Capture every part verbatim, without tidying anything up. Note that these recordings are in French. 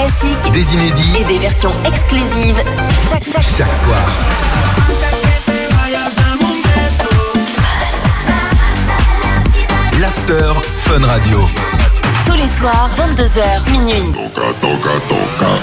classiques, des inédits et des versions exclusives chaque, chaque, chaque soir. L'After Fun Radio. Tous les soirs, vingt-deux heures, minuit. Toca, toca, toca.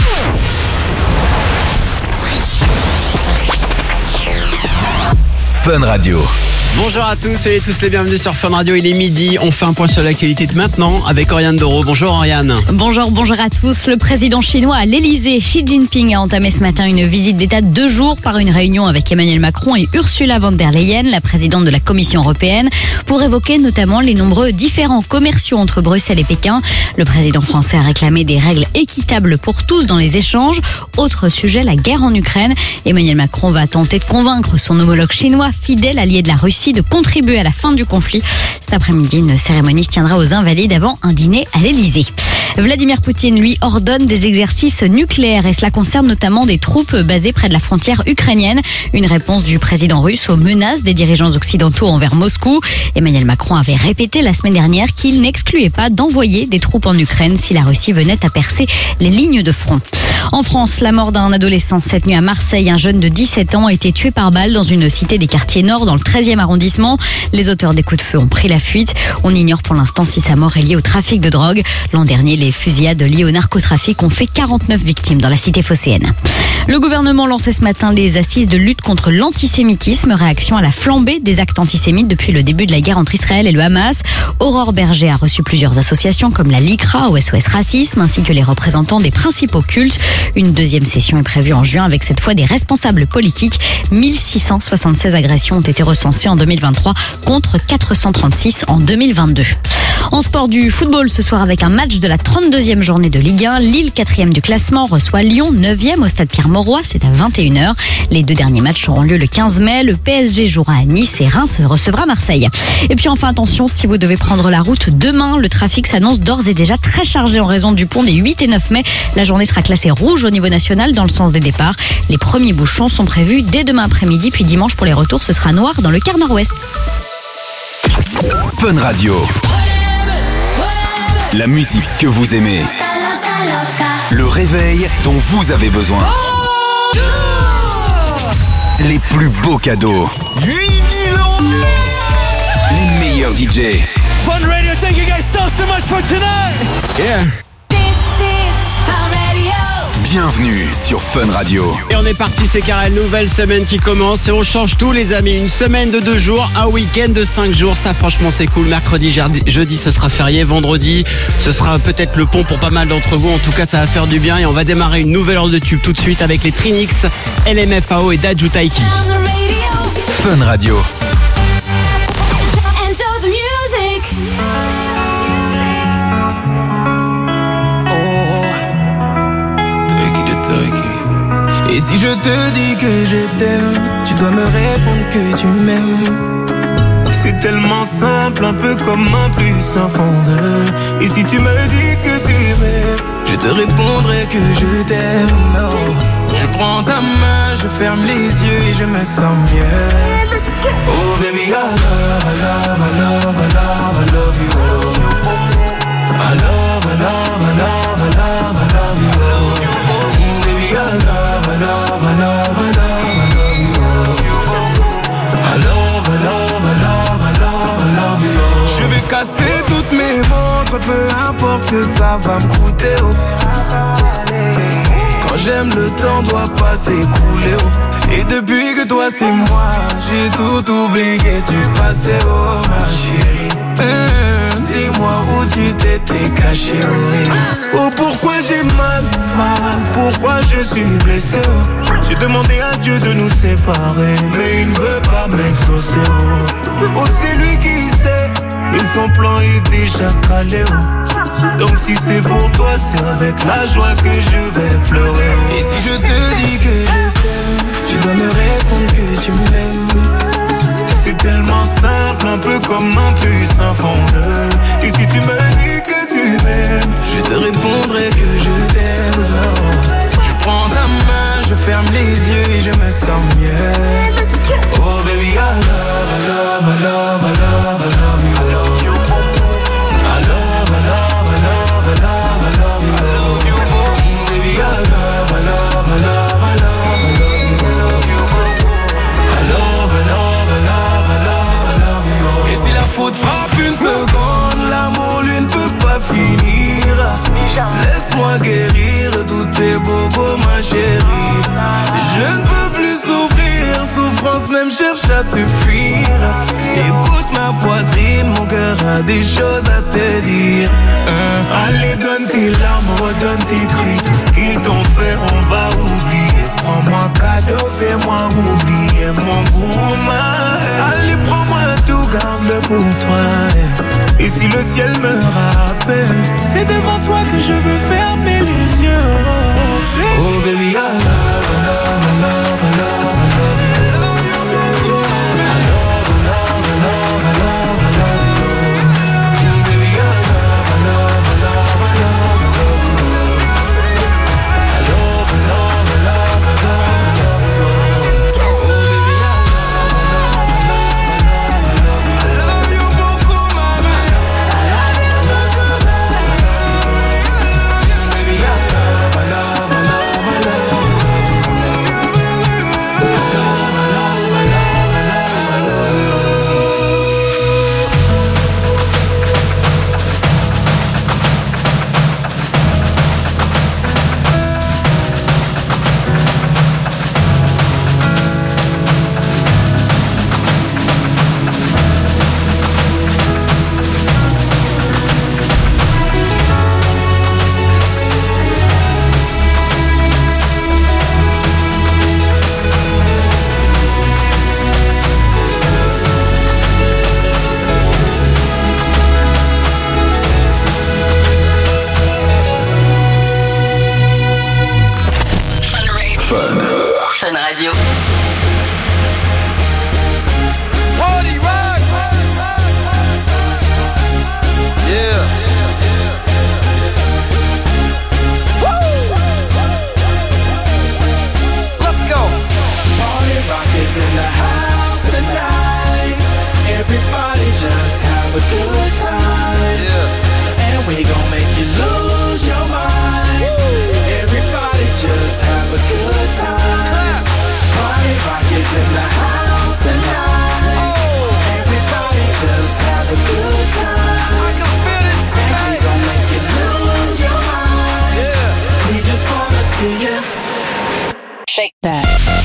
Fun Radio. Bonjour à tous, soyez tous les bienvenus sur Fun Radio, il est midi, on fait un point sur l'actualité de maintenant avec Oriane Doro. Bonjour Oriane. Bonjour, bonjour à tous. Le président chinois à l'Elysée, Xi Jinping, a entamé ce matin une visite d'État de deux jours par une réunion avec Emmanuel Macron et Ursula von der Leyen, la présidente de la Commission européenne, pour évoquer notamment les nombreux différends commerciaux entre Bruxelles et Pékin. Le président français a réclamé des règles équitables pour tous dans les échanges. Autre sujet, la guerre en Ukraine. Emmanuel Macron va tenter de convaincre son homologue chinois, fidèle allié de la Russie, de contribuer à la fin du conflit. Cet après-midi, une cérémonie se tiendra aux Invalides avant un dîner à l'Elysée. Vladimir Poutine, lui, ordonne des exercices nucléaires et cela concerne notamment des troupes basées près de la frontière ukrainienne. Une réponse du président russe aux menaces des dirigeants occidentaux envers Moscou. Emmanuel Macron avait répété la semaine dernière qu'il n'excluait pas d'envoyer des troupes en Ukraine si la Russie venait à percer les lignes de front. En France, la mort d'un adolescent cette nuit à Marseille. Un jeune de dix-sept ans a été tué par balle dans une cité des quartiers nord dans le treizième arrondissement. Les auteurs des coups de feu ont pris la fuite. On ignore pour l'instant si sa mort est liée au trafic de drogue. L'an dernier, les fusillades liées au narcotrafic ont fait quarante-neuf victimes dans la cité phocéenne. Le gouvernement lançait ce matin les assises de lutte contre l'antisémitisme, réaction à la flambée des actes antisémites depuis le début de la guerre entre Israël et le Hamas. Aurore Berger a reçu plusieurs associations comme la LICRA ou S O S Racisme, ainsi que les représentants des principaux cultes. Une deuxième session est prévue en juin avec cette fois des responsables politiques. mille six cent soixante-seize agressions ont été recensées en deux mille vingt-trois contre quatre cent trente-six en deux mille vingt-deux. En sport, du football ce soir avec un match de la trente-deuxième journée de Ligue un. Lille, quatrième du classement, reçoit Lyon, neuvième au stade Pierre-Mauroy. C'est à vingt et une heures. Les deux derniers matchs auront lieu le quinze mai. Le P S G jouera à Nice et Reims recevra Marseille. Et puis enfin, attention, si vous devez prendre la route demain, le trafic s'annonce d'ores et déjà très chargé en raison du pont des huit et neuf mai. La journée sera classée rouge au niveau national dans le sens des départs. Les premiers bouchons sont prévus dès demain après-midi, puis dimanche pour les retours, ce sera noir dans le quart nord-ouest. Fun Radio. La musique que vous aimez. Le réveil dont vous avez besoin. Les plus beaux cadeaux. huit mille ans. Les meilleurs D J. Fun Radio, thank you guys so, so much for tonight. Yeah. Bienvenue sur Fun Radio. Et on est parti, c'est Karel, nouvelle semaine qui commence et on change tout les amis. Une semaine de deux jours, un week-end de cinq jours, ça franchement c'est cool. Mercredi, jeudi ce sera férié, vendredi ce sera peut-être le pont pour pas mal d'entre vous. En tout cas ça va faire du bien et on va démarrer une nouvelle heure de tube tout de suite avec les Trinix, L M F A O et Dadju Taiki. Fun Radio. Et si je te dis que je t'aime, tu dois me répondre que tu m'aimes. C'est tellement simple, un peu comme un plus un fondeur. Et si tu me dis que tu m'aimes, je te répondrai que je t'aime. Non, je prends ta main, je ferme les yeux et je me sens mieux. Oh baby, I love, I love, I love, I love, I love you. Oh. I love, I love, I love, I love, I love you. Oh. Baby, I love, I love, I love, I love, I love you. Oh. I love, I love, I love, I love, I love you. Oh. Je vais casser toutes mes montres, peu importe ce que ça va me coûter. Oh. Quand j'aime, le temps doit pas s'écouler. Oh. Et depuis que toi c'est moi, j'ai tout oublié, tu passais, oh ma chérie. Mmh, dis-moi où tu t'étais caché, oh. Oh pourquoi j'ai mal, mal, pourquoi je suis blessé, oh. J'ai demandé à Dieu de nous séparer, mais il ne veut pas m'exaucer, oh. Oh c'est lui qui sait, et son plan est déjà calé, oh. Donc si c'est pour toi, c'est avec la joie que je vais pleurer, oh. Et si je te dis que je t'aime, tu dois me répondre que tu m'aimes. C'est tellement simple, un peu comme un puissant fondeur. Et si tu me dis que tu m'aimes, je te répondrai que je t'aime. Je prends ta main, je ferme les yeux et je me sens mieux. Oh baby, I love, I love, I love, I love, I love you. I love, I love, I love, I love, I love, I love you. laisse-moi guérir tous tes bobos, ma chérie. Je ne peux plus souffrir, souffrance même cherche à te fuir. Écoute ma poitrine, mon cœur a des choses à te dire. hein. Allez, donne tes larmes, redonne tes cris. Tout ce qu'ils t'ont fait, on va oublier. Prends-moi cadeau, fais-moi oublier mon goût, ma. Allez, prends-moi tout, garde-le pour toi. Et si le ciel me rappelle, c'est devant toi que je veux fermer les yeux. Oh baby, I love, I love, I love, I love, I love you. I love you, baby. I love, I love, I love, I love, I love you. Yeah, baby, I love, I love, I love, I love, I love you. I love, I love, I love, I love, I love you. Oh baby, I love, I love, I love, I love, I love you. I love you beaucoup, mama. I love you, I love you, I love, I love you. Yeah, baby, I love, I love, I love, I love, I love you. Fun Radio. Party rock. Yeah. Woo. Let's go. Party rock is in the house tonight. Everybody just have a good time. Yeah. And we gon' make you lose your mind. Everybody just have a good time. Party rock is in the house tonight. Oh. Everybody just have a good time. I can feel it. And we gon' make you lose your mind. Yeah. We just wanna see you. Shake that.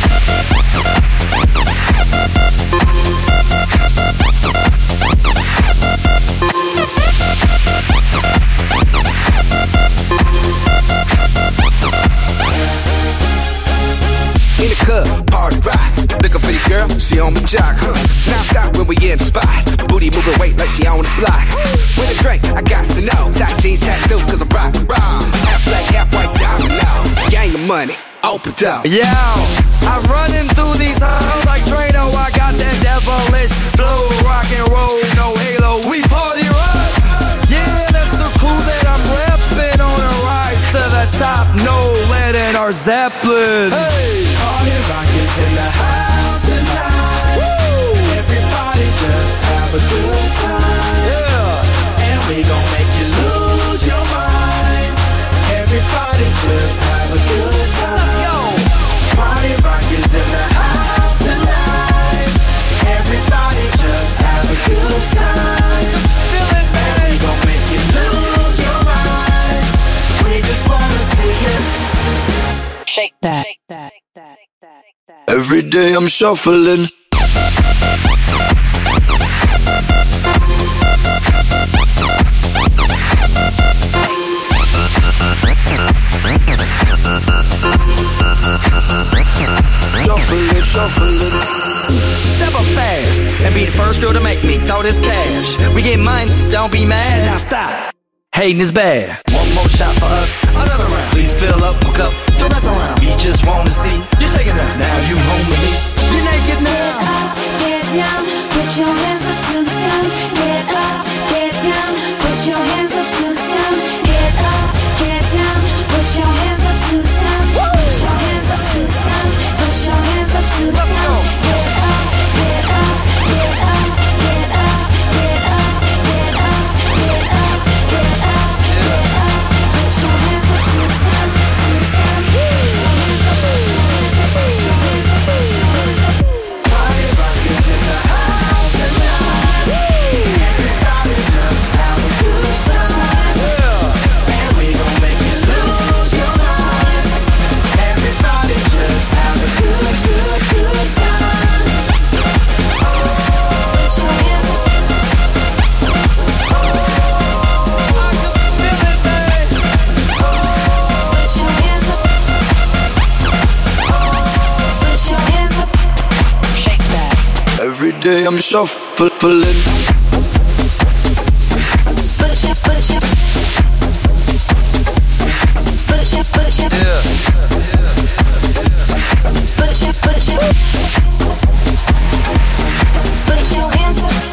In the club, party rock. Looking for your girl, she on my jock, huh? Now stop when we in the spot. Booty moving weight like she on the block. With a drink, I got to know. Tight jeans, tattoo, cause I'm rock, raw. Half black, half white, diamond now. Gang of money, open up. Yeah, I'm running through these halls like Drano. I got that devilish flow, rock and roll, no halo. We party rock. Yeah, that's the crew that I'm repping on a rise to the top. No lead in our Zeppelin. Hey, Party rock is in the house tonight. woo, Everybody just have a good time. yeah. And we gon' make you lose your mind. Everybody just have a good time. Let's go. Party rock is in the house tonight. Everybody just have a good time. Feeling And we bad. gon' make you lose your mind. We just wanna see you. Shake that. Every day I'm shuffling. Shuffling, shuffling. Step up fast and be the first girl to make me throw this cash. We get mine, don't be mad. Now stop. Hating is bad. One more shot for us. Another round. Please fill up my cup. Don't mess around. We just wanna see you shaking up. Now you home with me. You naked now. Get down, put your hands up to the sun. Get up, get down, put your hands up to the sun. Get up, get down, put your hands up to the sun. Put your hands up to the sun. Put your hands up to the Let's sun. go. Get up, get up, get up, get up, get up, get up, get up, get up, get up. Put your hands up to the day I'm just shuffling. Put your, put your, put your, put your, Yeah. put your, put your, put your hands up.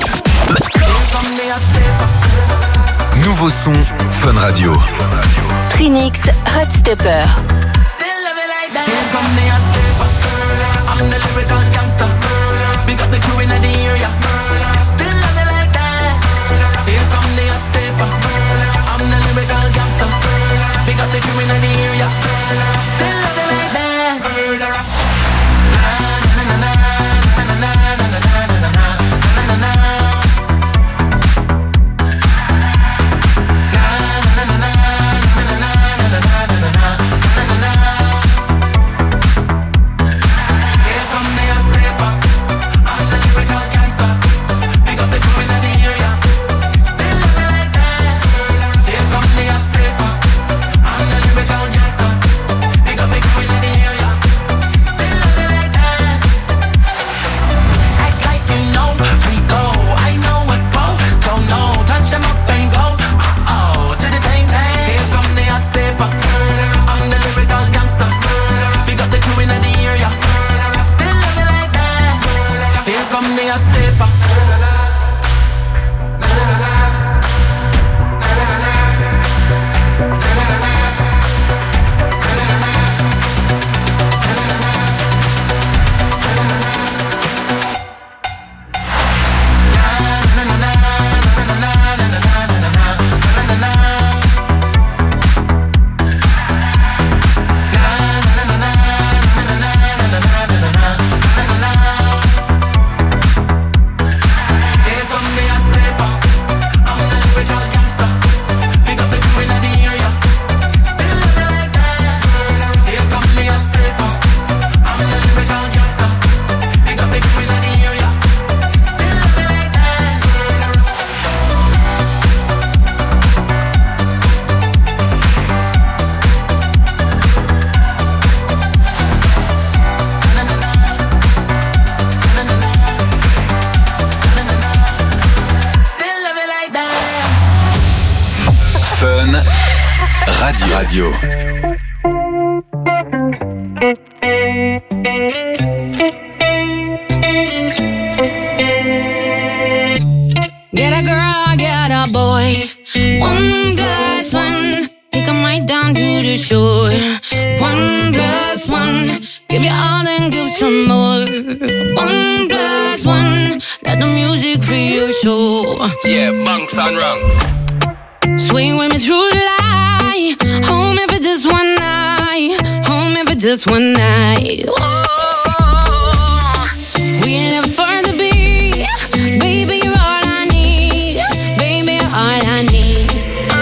Nouveau son, Fun Radio. Trinix Hot Stepper. Still love it like that. Here come the hot stepper. I'm the lyrical gangster. Big up the crew in the area. Still love it like that. Here come the hot stepper. I'm the lyrical gangster. Big up the crew in the area. Still love it like that. Radio. Get a girl, get a boy. One plus one. Take 'em right down to the shore. One plus one. Give you all and give some more. One plus one. Let the music free your soul. Yeah, bunks and rungs. Swing with me through the light. Home if it's just one night. Home if it's just one night. Whoa. We live for the beat. Baby, you're all I need. Baby, you're all I need.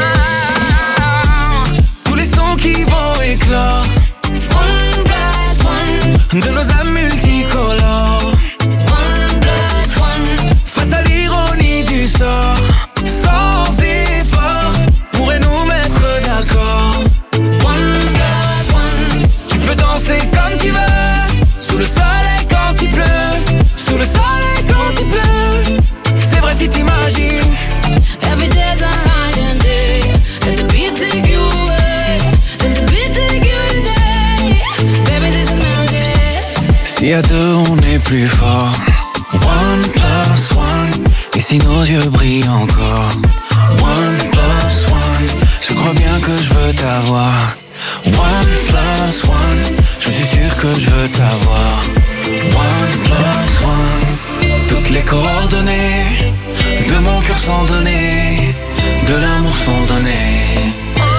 Oh. Tous les sons qui vont éclore. One plus one. De nos âmes multicolores. One plus one. Face à l'ironie du sort. Sans effort. Pourrait nous mettre d'accord. One plus one. Tu peux danser comme tu veux. Sous le soleil quand il pleut. Sous le soleil quand il pleut. C'est vrai si t'imagines. Every day's a holiday. Let the beat take you away. Let the beat take you today. Baby, this is magic. Si à deux on est plus fort. One plus one. Et si nos yeux brillent encore. One plus one. Je crois bien que je veux t'avoir. One plus one. Je suis sûr que je veux t'avoir. One plus one. Toutes les coordonnées de mon cœur sont données. De l'amour sont données.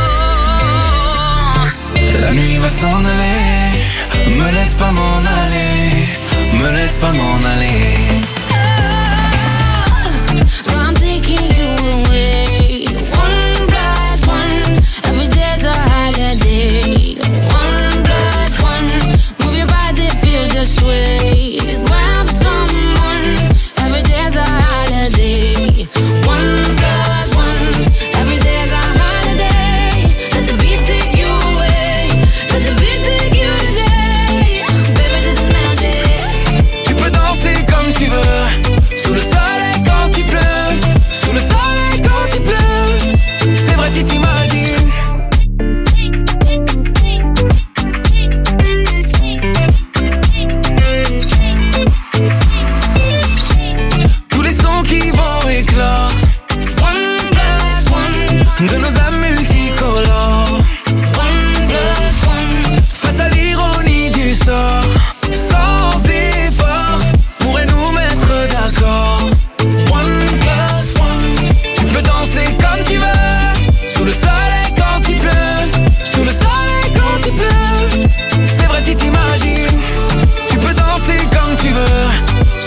La nuit va s'en aller. Me laisse pas m'en aller. Me laisse pas m'en aller. So I'm taking you away. One plus one. Every day's a holiday. One plus one. Move your body, feel the sway. Grab someone. Every day's a holiday. One plus one. Every day's a holiday. Let the beat take you away. Let the beat take you today. Baby, this is magic. Tu peux danser comme tu veux.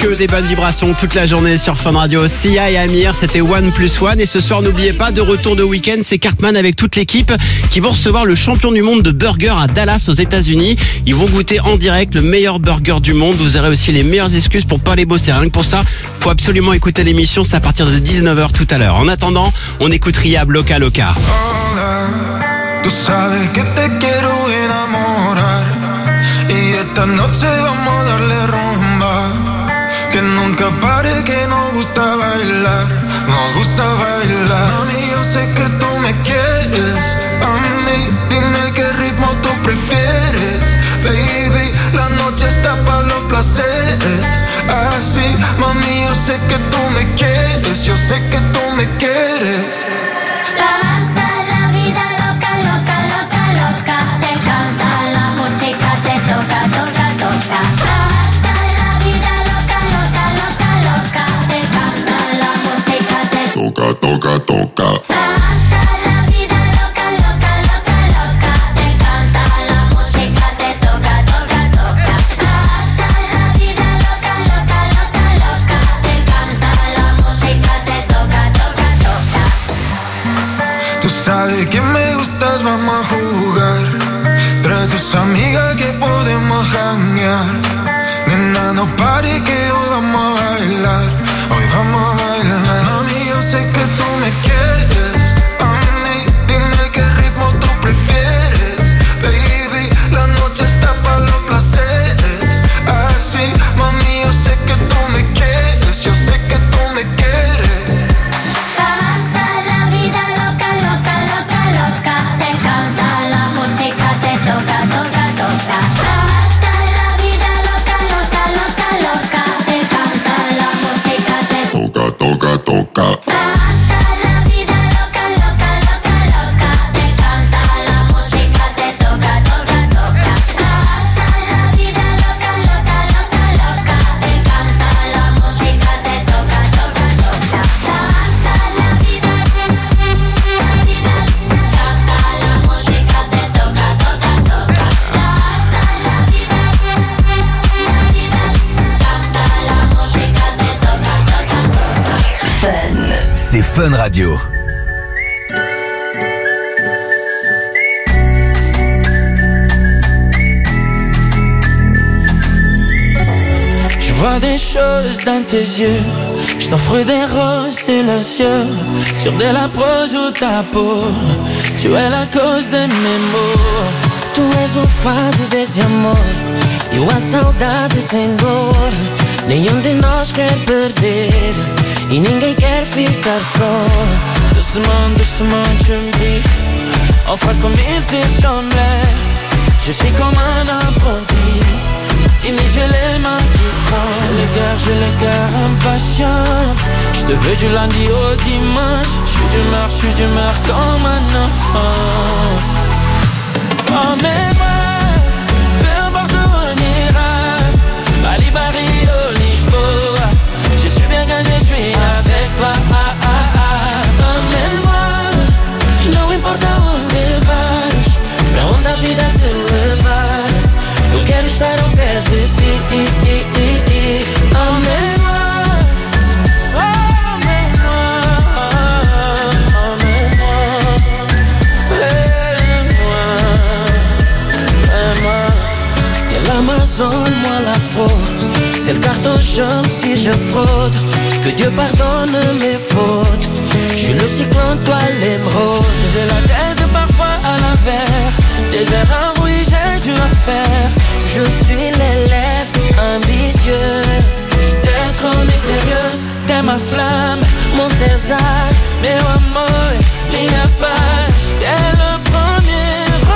Que des bonnes vibrations toute la journée sur Fun Radio. Sia et Amir, c'était One Plus One. Et ce soir, n'oubliez pas, de retour de week-end, c'est Cartman avec toute l'équipe qui vont recevoir le champion du monde de burger à Dallas aux États-Unis. Ils vont goûter en direct le meilleur burger du monde. Vous aurez aussi les meilleures excuses pour pas les bosser. Rien que pour ça, faut absolument écouter l'émission. C'est à partir de dix-neuf heures tout à l'heure. En attendant, on écoute Rihab, Loca Loca. Tú sabes que te quiero enamorar y esta noche vamos a darle rumba, que nunca pare, que nos gusta bailar, nos gusta bailar. Mami, yo sé que tú me quieres, a mí dime qué ritmo tú prefieres, baby, la noche está para los placeres, así, mami, yo sé que tú me quieres, yo sé que tú me quieres. Hasta la vida loca, loca, loca, loca. Te canta la música, te toca, toca, toca. Hasta la vida loca, loca, loca, loca. Te canta la música, te toca, toca, toca. Hasta la vida loca, loca, loca, loca. Te canta la música, te toca, toca, toca. Hasta la vida loca, loca, loca, loca. Te canta la música, te toca, toca, toca. Tú sabes que me gustas, vamos a jugar. Trae tus amigas que podemos janguear. Nena, no pare que hoy vamos a bailar. Hoy vamos a bailar. Mami, yo sé que tú me quieres. A mí, dime qué ritmo tú prefieres. Baby, la noche está para los placeres. Así, mami, yo sé que tú me quieres. Yo sé que tú me quieres. Hasta la vida loca, loca, loca, loca. Te canta la música, te toca, toca, toca. Hasta la vida loca, loca, loca, loca. Te canta la música, te toca, toca, toca. Hasta la vida loca, loca, loca, loca. Te canta la música, te toca, toca, toca. Hasta la vida loca, loca, loca, loca. Te canta la música, te toca, toca, toca. Hasta la vida, la vida, canta la música, te toca, toca, toca. Hasta la vida, la vida, canta la música, te toca, toca, toca. C'est Fun Radio. Je vois des choses dans tes yeux, je t'offre des roses silencieux, sur de la prose ou ta peau, tu es la cause de mes maux. Tu és o fado desse amor, eu a saudade sem dor. Nenhum de nós quer perder e ninguém quer ficar só. Doucement, doucement tu me dis, enfin comme il te semblait, je suis comme un apprenti, timide j'ai les mains qui tremblent. J'ai le cœur, j'ai le cœur impatient, je te veux du lundi au dimanche, je suis d'humeur, je suis d'humeur comme un enfant. Emmène-moi, peu importe où on ira, Bali, Rio, Lisboa, je suis bien quand je suis avec toi. Ah, ah, ah. Emmène-moi, não importa onde vais, pra onde a vida te levar, eu quero estar ao pé de ti. Emmène-moi, l'Amazone, moi la fraude, c'est le carton jaune si je fraude, que Dieu pardonne mes fautes, je suis le cyclone, toi l'émeraude. J'ai la tête parfois à l'envers, des erreurs oui j'ai dû en faire, je suis l'élève ambitieux, t'es trop mystérieuse, t'es ma flamme, mon César, meu amor, minha paz, t'es le premier.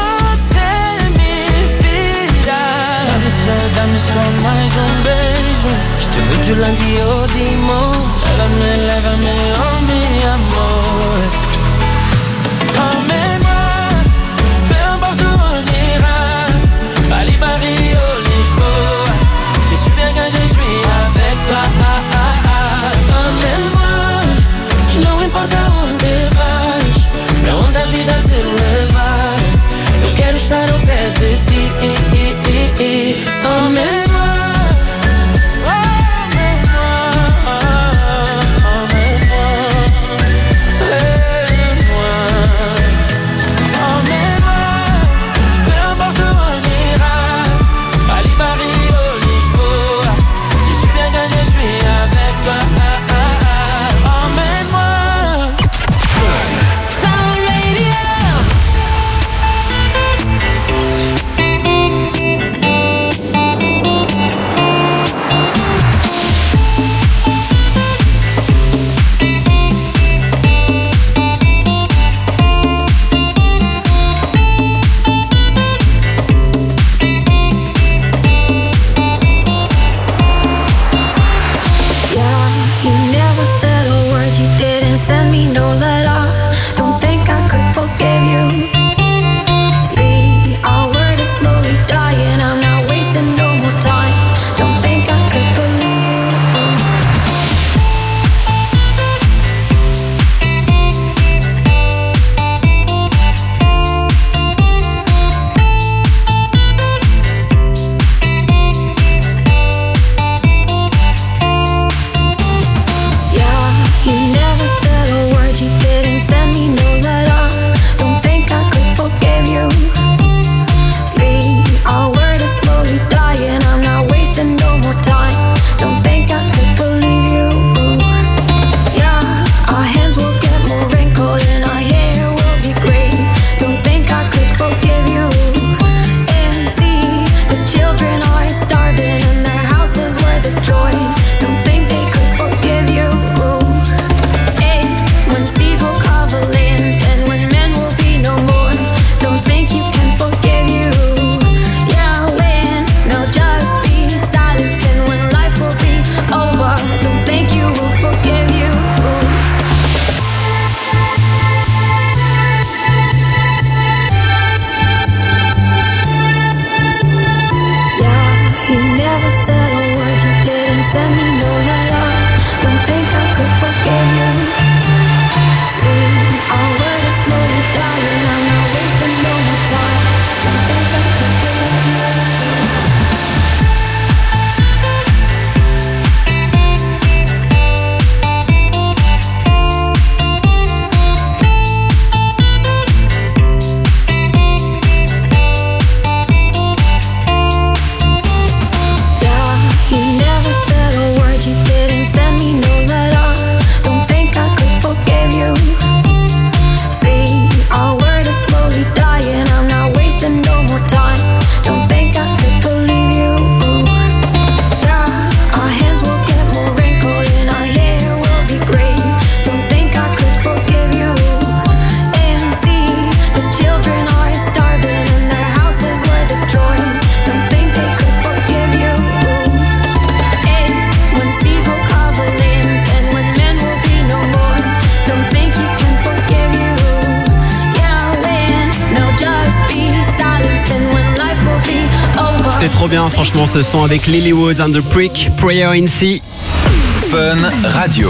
Dá-me só mais um beijo, je te veux du lundi au dimanche, lève-me, lève-me, oh mi amor. Emmène-moi, peu importe où on ira, Bali, Rio, Lisboa, je suis bien quand je suis avec toi. Ah, ah, ah. Emmène-moi, não importa onde vais, pra onde a vida te levar, eu quero estar ao pé de ti. Emmène-moi, send me no letter. Don't think I could forgive you. See, our word is slowly dying. I'm not wasting no more time. Don't think I could forgive you. C'était trop bien, franchement, ce son avec Lilywood and the Prick, Prayer in C. Fun Radio.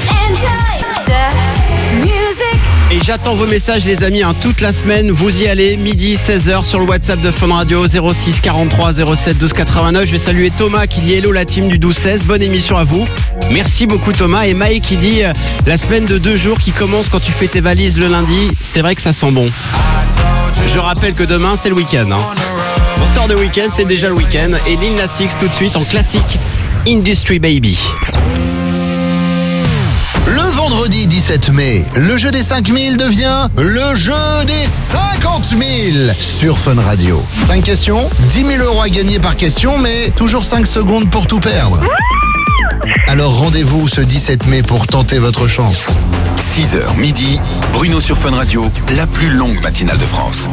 Et j'attends vos messages les amis, hein, toute la semaine, vous y allez, midi seize heures sur le WhatsApp de Fun Radio zéro six quarante-trois zéro sept douze quatre-vingt-neuf. Je vais saluer Thomas qui dit hello la team du douze seize, bonne émission à vous. Merci beaucoup Thomas. Et Mike qui dit euh, la semaine de deux jours qui commence quand tu fais tes valises le lundi, c'est vrai que ça sent bon. Je rappelle que demain c'est le week-end. Hein. On sort de week-end, c'est déjà le week-end. Et Lil Nas X tout de suite en classique Industry Baby. Le vendredi dix-sept mai, le jeu des cinq mille devient le jeu des cinquante mille sur Fun Radio. cinq questions, dix mille euros à gagner par question, mais toujours cinq secondes pour tout perdre. Alors rendez-vous ce dix-sept mai pour tenter votre chance. six heures midi, Bruno sur Fun Radio, la plus longue matinale de France.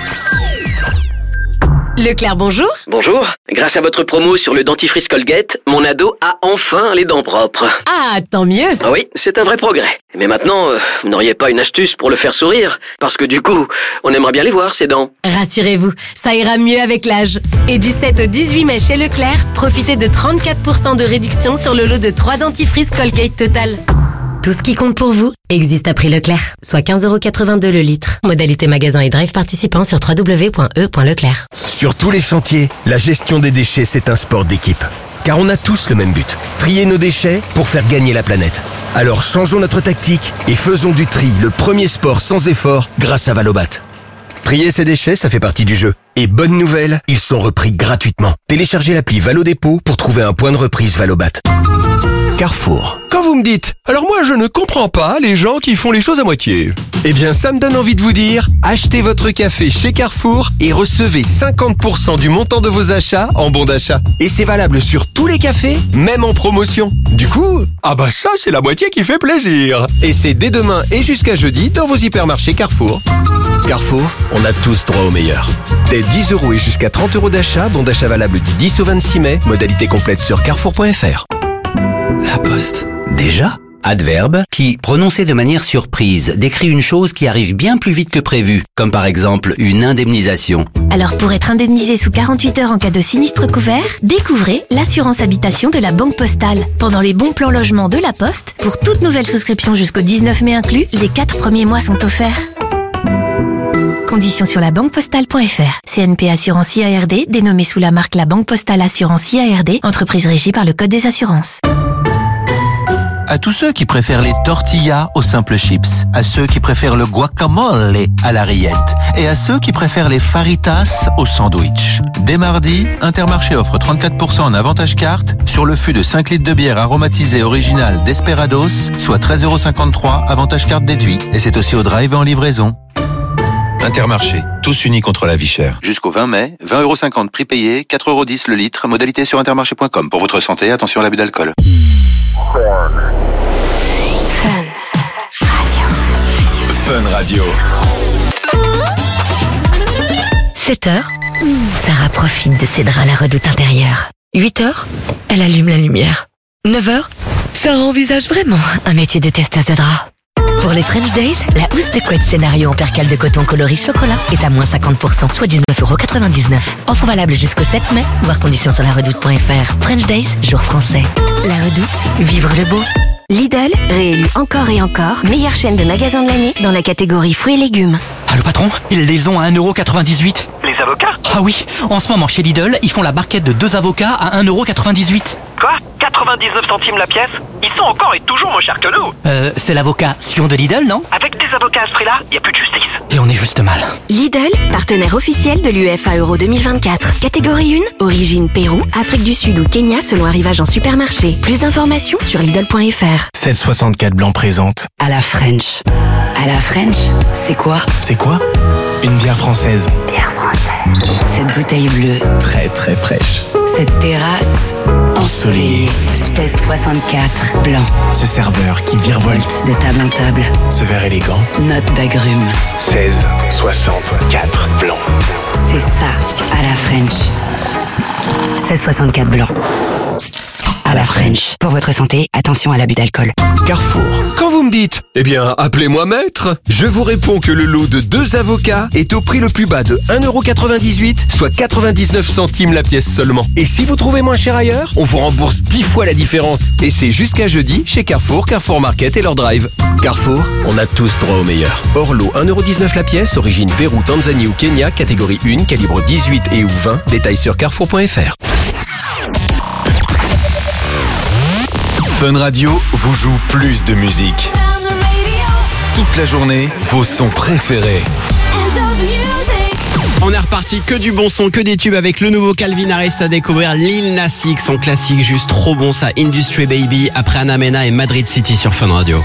Leclerc, bonjour. Bonjour. Grâce à votre promo sur le dentifrice Colgate, mon ado a enfin les dents propres. Ah, tant mieux. Ah oui, c'est un vrai progrès. Mais maintenant, euh, vous n'auriez pas une astuce pour le faire sourire? Parce que du coup, on aimerait bien les voir, ces dents. Rassurez-vous, ça ira mieux avec l'âge. Et du sept au dix-huit mai chez Leclerc, profitez de trente-quatre pour cent de réduction sur le lot de trois dentifrices Colgate Total. Tout ce qui compte pour vous existe à prix Leclerc, soit quinze euros quatre-vingt-deux le litre. Modalité magasin et drive participant sur w w w point e point leclerc. Sur tous les chantiers, la gestion des déchets, c'est un sport d'équipe. Car on a tous le même but, trier nos déchets pour faire gagner la planète. Alors changeons notre tactique et faisons du tri le premier sport sans effort grâce à Valobat. Trier ses déchets, ça fait partie du jeu. Et bonne nouvelle, ils sont repris gratuitement. Téléchargez l'appli Valodépôt pour trouver un point de reprise Valobat. Carrefour. Quand vous me dites, alors moi je ne comprends pas les gens qui font les choses à moitié. Eh bien ça me donne envie de vous dire, achetez votre café chez Carrefour et recevez cinquante pour cent du montant de vos achats en bon d'achat. Et c'est valable sur tous les cafés, même en promotion. Du coup, ah bah ça c'est la moitié qui fait plaisir. Et c'est dès demain et jusqu'à jeudi dans vos hypermarchés Carrefour. Carrefour, on a tous droit au meilleur. Dès dix euros et jusqu'à trente euros d'achat, bon d'achat valable du dix au vingt-six mai, modalité complète sur carrefour point f r. La Poste. Déjà ? Adverbe qui, prononcé de manière surprise, décrit une chose qui arrive bien plus vite que prévu, comme par exemple une indemnisation. Alors pour être indemnisé sous quarante-huit heures en cas de sinistre couvert, découvrez l'assurance habitation de la Banque Postale. Pendant les bons plans logement de la Poste, pour toute nouvelle souscription jusqu'au dix-neuf mai inclus, les quatre premiers mois sont offerts. Conditions sur la banque postale point f r. C N P Assurance I A R D, dénommée sous la marque La Banque Postale Assurance I A R D, entreprise régie par le Code des assurances. À tous ceux qui préfèrent les tortillas aux simples chips, à ceux qui préfèrent le guacamole à la rillette et à ceux qui préfèrent les faritas au sandwich. Dès mardi, Intermarché offre trente-quatre pour cent en avantage carte sur le fût de cinq litres de bière aromatisée originale Desperados, soit treize euros cinquante-trois, avantage carte déduit. Et c'est aussi au drive et en livraison. Intermarché, tous unis contre la vie chère. Jusqu'au vingt mai, vingt euros cinquante prix payé, quatre euros dix le litre, modalité sur intermarché point com. Pour votre santé, attention à l'abus d'alcool. Fun Radio. sept heures, Sarah profite de ses draps à la redoute intérieure. huit heures, elle allume la lumière. neuf heures, Sarah envisage vraiment un métier de testeuse de draps. Pour les French Days, la housse de couette scénario en percale de coton coloris chocolat est à moins cinquante pour cent, soit dix-neuf euros quatre-vingt-dix-neuf. Offre valable jusqu'au sept mai, voir conditions sur la redoute point f r. French Days, jour français. La Redoute, vivre le beau. Lidl, réélu encore et encore, meilleure chaîne de magasins de l'année dans la catégorie fruits et légumes. Ah, le patron, ils les ont à un euro quatre-vingt-dix-huit. Les avocats? Ah oui, en ce moment chez Lidl, ils font la barquette de deux avocats à un euro quatre-vingt-dix-huit. Quoi? quatre-vingt-dix-neuf centimes la pièce? Ils sont encore et toujours moins chers que nous. Euh, c'est l'avocat Sion de Lidl, non? Avec des avocats à ce prix-là, y a plus de justice. Et on est juste mal. Lidl, partenaire officiel de l'U E F A Euro deux mille vingt-quatre. Catégorie un, origine Pérou, Afrique du Sud ou Kenya selon arrivage en supermarché. Plus d'informations sur Lidl point f r. seize soixante-quatre Blanc présente. À la French. À la French, c'est quoi? C'est quoi? Une bière française. Bière française. Cette bouteille bleue. Très très fraîche. Cette terrasse ensoleillée. seize soixante-quatre Blanc. Ce serveur qui virevolte de table en table. Ce verre élégant. Note d'agrumes. seize soixante-quatre Blanc. C'est ça, à la French. seize soixante-quatre Blanc. À la French. Pour votre santé, attention à l'abus d'alcool. Carrefour. Quand vous me dites, eh bien, appelez-moi maître, je vous réponds que le lot de deux avocats est au prix le plus bas de un euro quatre-vingt-dix-huit, soit quatre-vingt-dix-neuf centimes la pièce seulement. Et si vous trouvez moins cher ailleurs, on vous rembourse dix fois la différence. Et c'est jusqu'à jeudi chez Carrefour, Carrefour Market et leur drive. Carrefour, on a tous droit au meilleur. Hors lot, un euro dix-neuf la pièce, origine Pérou, Tanzanie ou Kenya, catégorie un, calibre dix-huit et ou vingt, détails sur carrefour point f r. Fun Radio vous joue plus de musique. Toute la journée, vos sons préférés. On est reparti, que du bon son, que des tubes avec le nouveau Calvin Harris à découvrir, Lil Nas X en classique, juste trop bon ça, Industry Baby, après Ana Mena et Madrid City sur Fun Radio.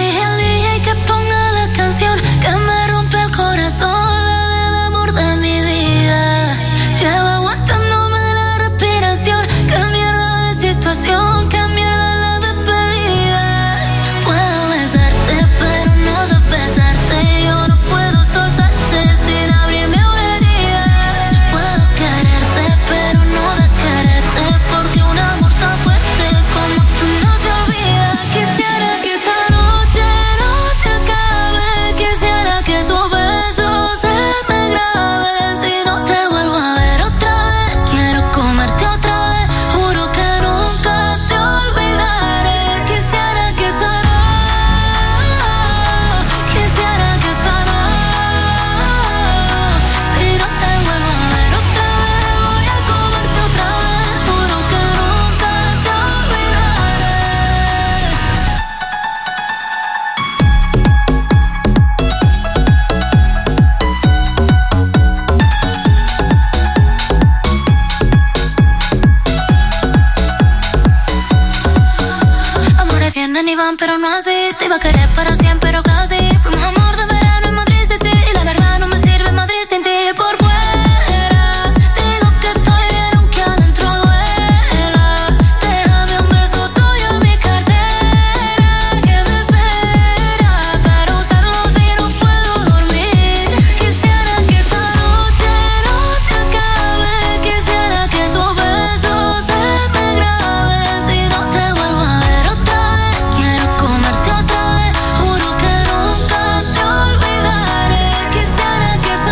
Pero no así, te iba a querer para siempre, pero casi. Fuimos amor de verano en Madrid City. Y la verdad no me sirve Madrid sin ti. Por fuera, digo que estoy bien aunque adentro duela. Déjame un beso tuyo en mi cartera que me espera para usarlo si no puedo dormir. Quisiera que esta noche no se acabe. Quisiera que tus besos se me graben. Si no te vuelvo a ver otra vez, quiero comerte otra vez, juro que nunca te olvidaré. Quisiera que esta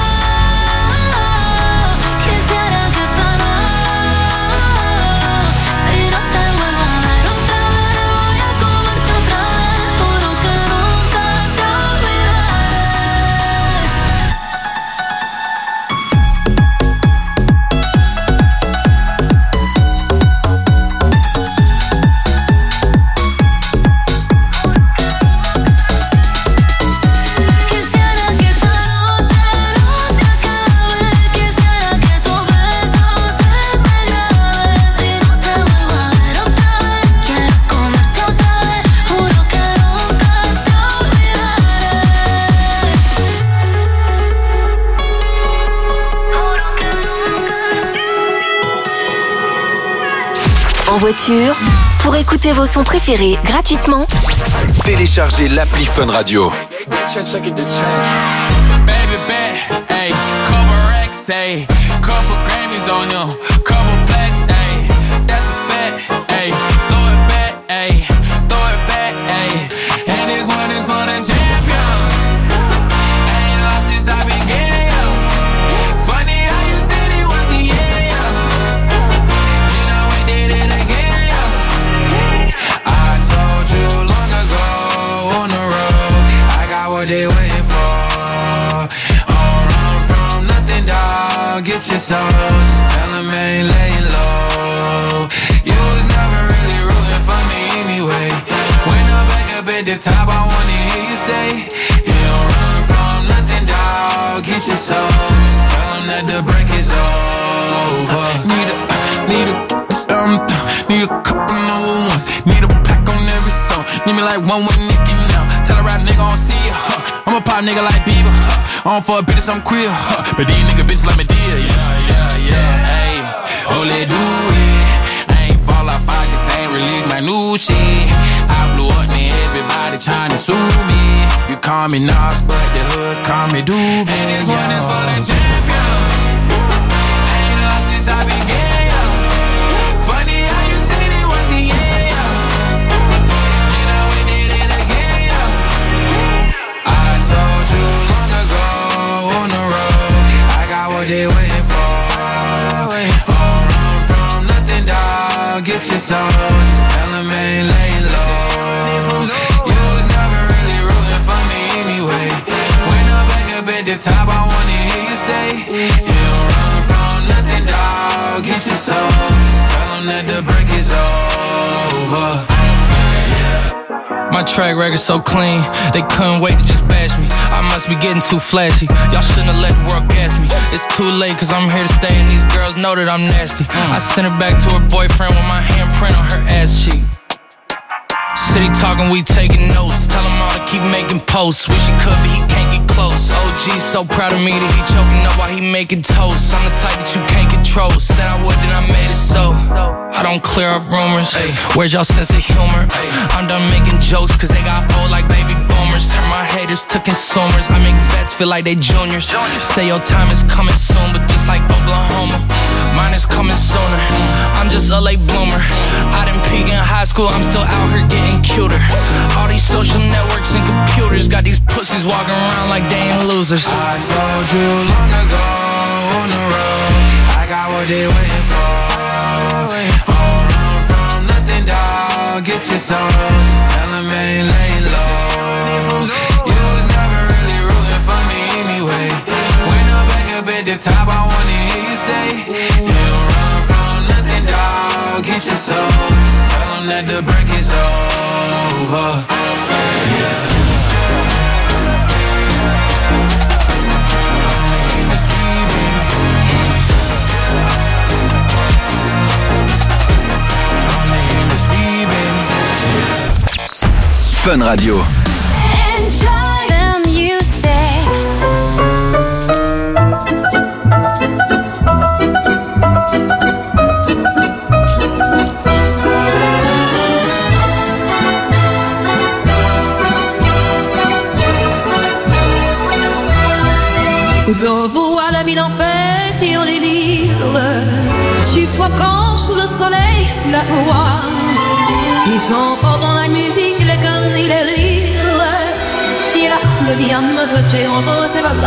quisiera que esta si no te vuelvo a ver otra vez, voy a comerte otra vez, juro que nunca te Quisiera que esta noche no se acabe. Quisiera que tus besos se me graben. Si no te vuelvo a ver otra vez, quiero comerte otra vez, juro que nunca te olvidaré. En voiture, pour écouter vos sons préférés gratuitement, Téléchargez l'appli Fun Radio. Baby bet, ayy, couple racks, ayy, couple Grammys on him, couple plaques, ayy, that's a fact, ayy, throw it back, ayy, throw it back, ayy, and this one is for the your soul. Just tell him I ain't laying low. You was never really rooting for me anyway. When I'm back up at the top, I wanna hear you say, you don't run from nothing, dog. Get your soul. Just tell him that the break is over. Need a, need a, um, need a couple number ones. Need a plaque on every song. Need me like one with Nicki now. Tell a rap nigga I don't see ya. Huh. I'm a pop nigga like Bieber. Huh. I don't fuck bitches, I'm queer. Huh. But these nigga bitches like me dear. Yeah, yeah, yeah. Ayy, oh let do it. I ain't fall off, I just ain't release my new shit. I blew up, man, everybody tryna sue me. You call me Nas, but the hood call me Doobie. And this one is for the champion. I ain't lost since I began, yo. Funny how you said it was the end, yo. Then I went did it again, yo. I told you long ago on the road, I got what they waiting for. Don't run from nothing, dog. Get your soul. Just tell them I ain't laying low. You was never really rooting for me anyway. When I'm back up at the top, I wanna hear you say, you don't run from nothing, dog. Get your soul. Just tell them that the break is over. My track record so clean, they couldn't wait to just bash me. I must be getting too flashy. Y'all shouldn't have let the world gas me. It's too late cause I'm here to stay and these girls know that I'm nasty. I sent her back to her boyfriend with my handprint on her ass cheek. City talking, we taking notes. Tell him all to keep making posts. Wish he could, but he can't get close. O G so proud of me that he choking up while he making toast. I'm the type that you can't control. Said I would, then I made it so. I don't clear up rumors. Where's y'all sense of humor? I'm done making jokes cause they got old like baby boomers. Turn my haters to consumers. I make vets feel like they juniors. Say your time is coming soon, but just like Oklahoma, mine is coming sooner. I'm just a late bloomer. I didn't peak in high school, I'm still out here getting cuter. All these social networks and computers got these pussies walking around like they ain't losers. I told you long ago on the road, I got what they waiting for. Don't run from nothing, dog. Get your soul. Just tell them I ain't laying low. You was never really rooting for me anyway. When I'm back up at the top, I wanna hear you say, you don't run from nothing, dog. Get your soul. Just tell them that the break is over. Yeah. Fun Radio. Enjoy the music. Je vois la ville en fête et en délire, suffocant sous le soleil, sous la foi. Ils sont encore dans la musique, les conneries, les rires. Et la foule vient me jeter en rose, c'est pas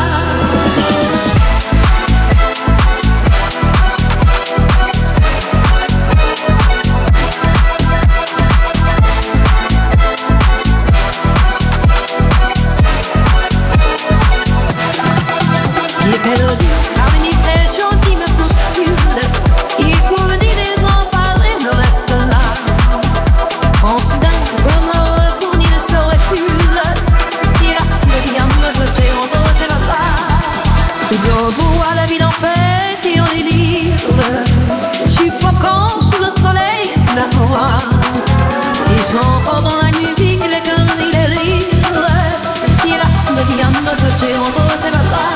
Il est perdu par une impression qui me bouscule. Il faut venir des gens parler, me reste là. En soudain, je me retourne, il se recule. Il a le bien me jeter en rose et va pas. Je vois la ville en fête et en délire, suffocant sous le soleil, sous la foi. Ils sont encore dans la musique, les conneries, les rires. Il a le bien me jeter en rose et va pas.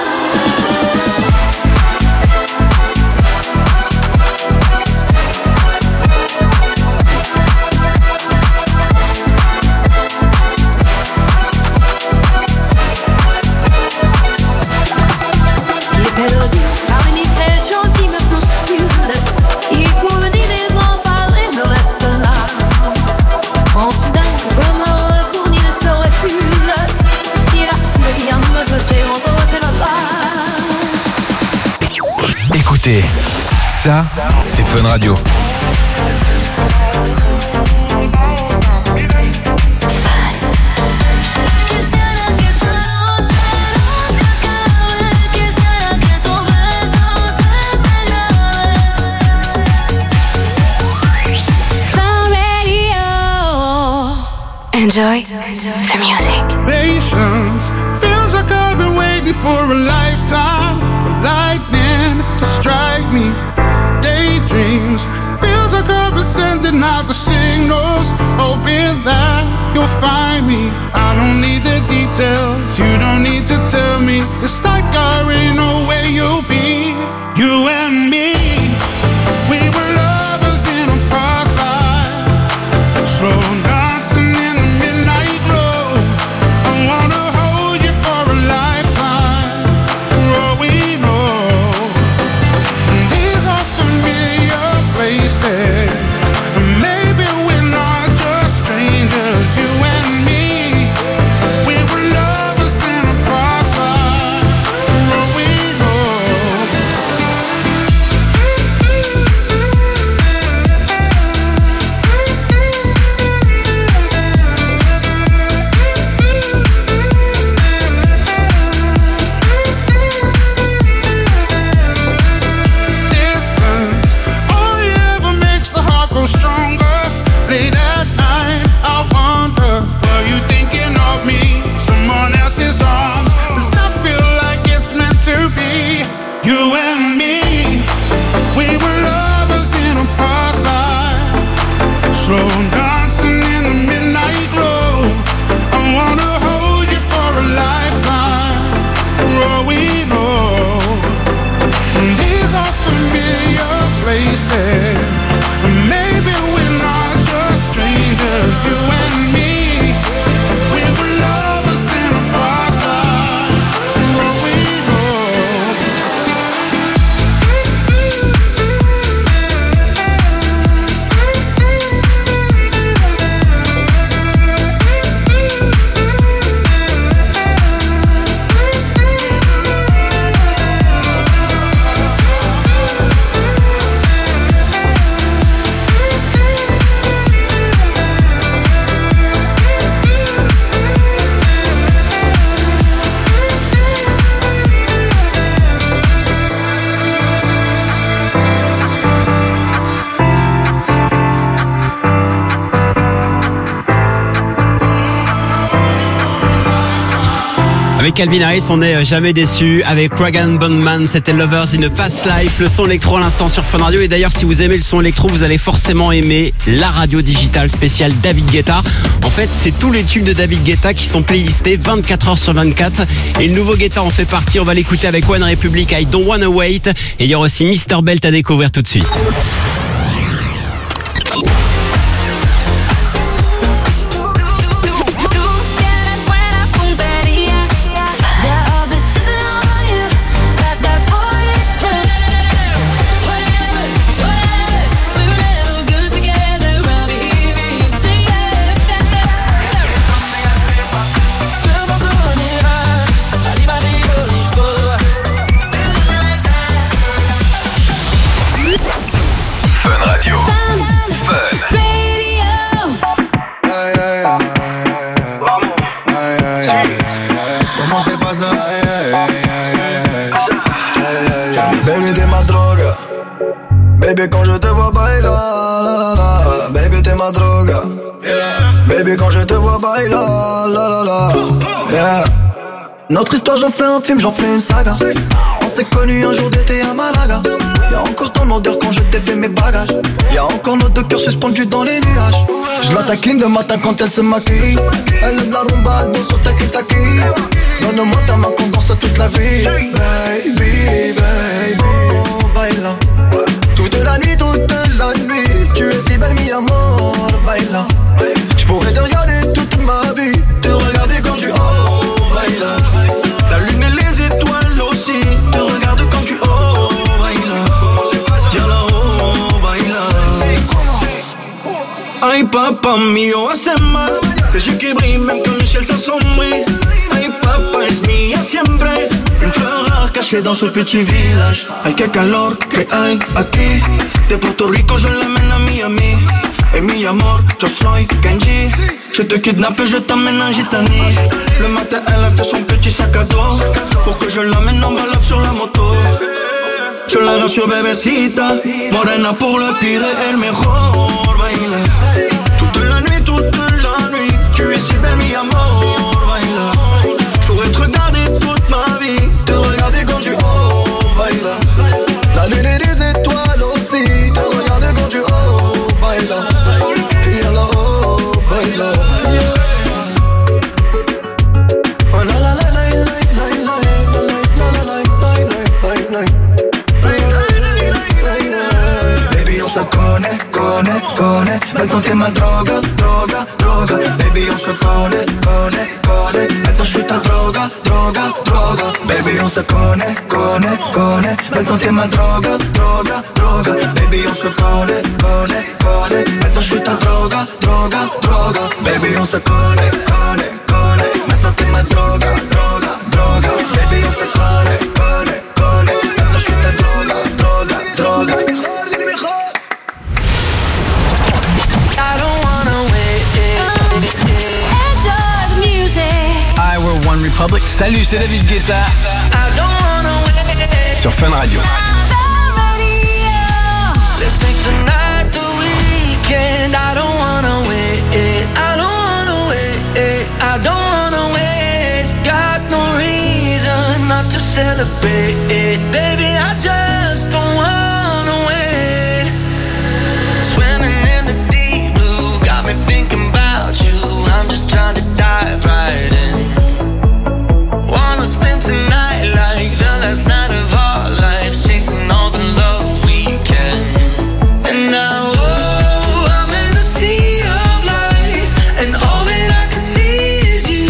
Perdu par une impression qui me bouscule. Il faut venir des gens parler, me reste là. En soudain, je me retourne, il se recule. Il a le bien me jeter en rose et là-bas. Écoutez, ça, c'est Fun Radio. Quisiera que tu beso Enjoy the music. Patience feels like I've been waiting for a lifetime for lightning to strike me. Daydreams feels like I've been sending out the signals, hoping that you'll find me. I don't need the details, you don't need to tell me. It's like I already know where you'll be. You and me, we were lovers in a past life, slow dancing in the midnight glow. I wanna hold you for a lifetime, for all we know. These are familiar places, maybe we're not just strangers. You and me, we were lovers in a past life, for all we know. Distance only ever makes the heart grow stronger. Late at night, I wonder, are you thinking of me? Someone else's arms, does that feel like it's meant to be? You and me, we were lovers in a past life, slow dancing in the midnight glow. I wanna hold you for a lifetime, for all we know. These are familiar places, maybe we're not just strangers. You and me, we were lovers in a past life, for all we know. Avec Calvin Harris, on n'est jamais déçu. Avec Ragan Bondman, c'était Lovers in a Past Life. Le son électro à l'instant sur Fun Radio. Et d'ailleurs, si vous aimez le son électro, vous allez forcément aimer la radio digitale spéciale David Guetta. En fait, c'est tous les tubes de David Guetta qui sont playlistés vingt-quatre heures sur vingt-quatre. Et le nouveau Guetta en fait partie. On va l'écouter avec One Republic, I Don't Wanna Wait. Et il y aura aussi mister Belt à découvrir tout de suite. Baby t'es ma droga, baby quand je te vois bailer, la la la. Baby t'es ma droga, baby quand je te vois bailer, la la la. Yeah. Notre histoire j'en fais un film, j'en fais une saga. On s'est connus un jour d'été à Malaga. Y'a encore ton odeur quand je t'ai fait mes bagages. Y'a encore nos deux cœurs suspendus dans les nuages. Je la taquine le matin quand elle se maquille. Elle aime la rumba, elle danse au taki-taki. Donne-moi ta main qu'on danse toute la vie. Baby, baby, oh baila. Toute la nuit, toute la nuit. Tu es si belle mi amor, baila. J'pourrais te regarder toute ma vie. Te regarder quand tu oh baila. La lune et les étoiles aussi. Te regarde quand tu oh baila. Tiens là oh baila. Ay papa mio hace mal. Ses yeux qui brillent même quand le ciel s'assombrit. Ay papa es mía siempre. Une fleur rare cachée dans ce petit village. Ay qué calor que hay aquí. De Puerto Rico je l'amène à Miami. Et mi amor, yo soy Kenji. Je te kidnappe et je t'amène en Gitanie. Le matin elle a fait son petit sac à dos pour que je l'amène en balade sur la moto. Je la rassure bébécita. Morena pour le pire et el mejor baila. Toute la nuit, toute la nuit. Tu es si se connaît, connaît, connaît. Maintenant t'es ma droga, droga, droga. Baby on se connaît, connaît, connaît. Maintenant je suis ta droga, droga, droga. Baby on se connaît, connaît, connaît. Maintenant t'es ma droga, droga, droga. Baby on se connaît, connaît, connaît. Maintenant je suis ta droga, droga, droga. Baby on se connaît, connaît, connaît. Maintenant t'es ma droga, droga, droga. Baby on se connaît, connaît, connaît. Maintenant je suis ta droga, droga, droga. I don't wanna wait. Enjoy the music. Hi, we're One Republic. Salut, c'est David Guetta. I don't wanna wait. Sur Fun Radio. Let's make tonight the weekend. I don't wanna wait. I don't wanna wait. I don't wanna wait. Got no reason not to celebrate. Baby, I just don't wanna wait. Swimming in the deep blue, got me thinking about you. I'm just trying to dive right in. Wanna spend tonight like the last night of our lives, chasing all the love we can. And now, oh, I'm in a sea of lights, and all that I can see is you.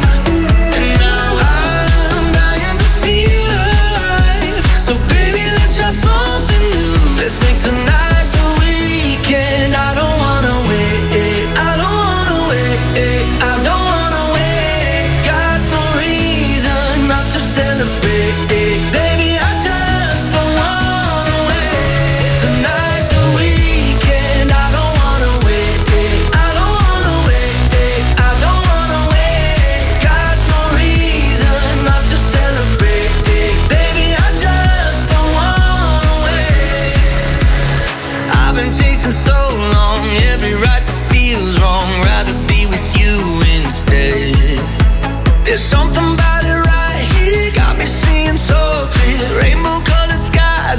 And now I'm dying to feel alive. So baby, let's try something new. Let's make tonight the weekend. I don't wanna wait. I don't wanna wait. I don't wanna wait. Got no reason not to celebrate. Baby, I just don't wanna wait. Tonight's the weekend. I don't wanna wait. I don't wanna wait. I don't wanna wait. Got no reason not to celebrate. Baby, I just don't wanna wait. I've been chasing so long, every right that feels wrong. Rather be with you instead. There's something about it right here, got me seeing so clear. Rainbow colored skies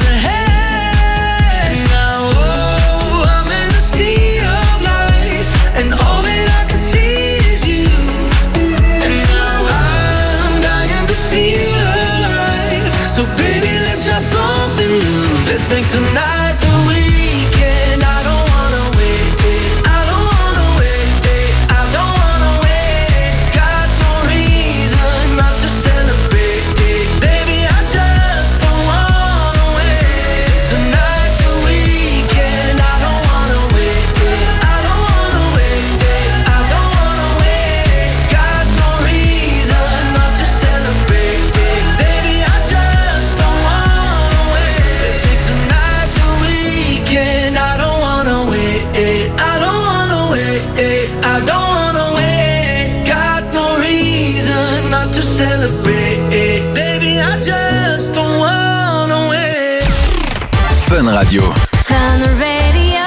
ahead. Now, oh, I'm in a sea of lights, and all that I can see is you. And now I'm dying to feel alive. So baby, let's try something new. Let's make tonight the weekend. I don't wanna wait. I don't wanna wait. I don't wanna wait. Got no reason not to celebrate. Baby, I just don't wanna wait. Tonight's the weekend. I don't wanna wait. I don't wanna wait. I don't wanna wait. Got no reason not to celebrate. Baby, I just don't wanna wait. Let's make tonight the weekend. I don't wanna wait. I don't wanna wait. I don't wanna wait. Got no reason not to celebrate. Baby, I just don't wanna wait. Fun Radio. Fun Radio.